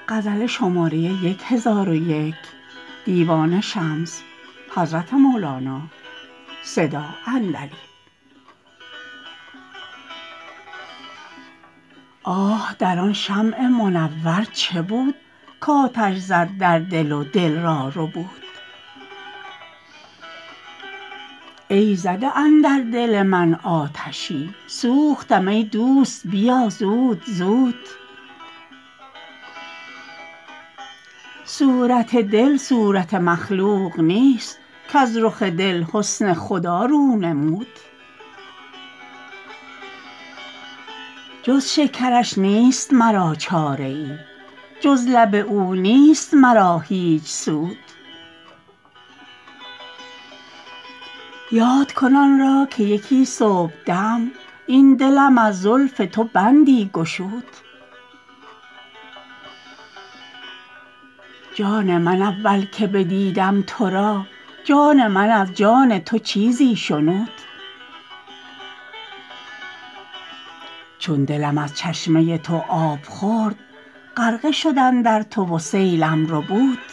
آه در آن شمع منور چه بود کآتش زد در دل و دل را ربود ای زده اندر دل من آتشی سوختم ای دوست بیا زود زود صورت دل صورت مخلوق نیست کز رخ دل حسن خدا رو نمود جز شکرش نیست مرا چاره ای جز لب او نیست مرا هیچ سود یاد کن آن را که یکی صبحدم این دلم از زلف تو بندی گشود جان من اول که بدیدم تو را جان من از جان تو چیزی شنود چون دلم از چشمه تو آب خورد غرقه شد اندر تو و سیلم ربود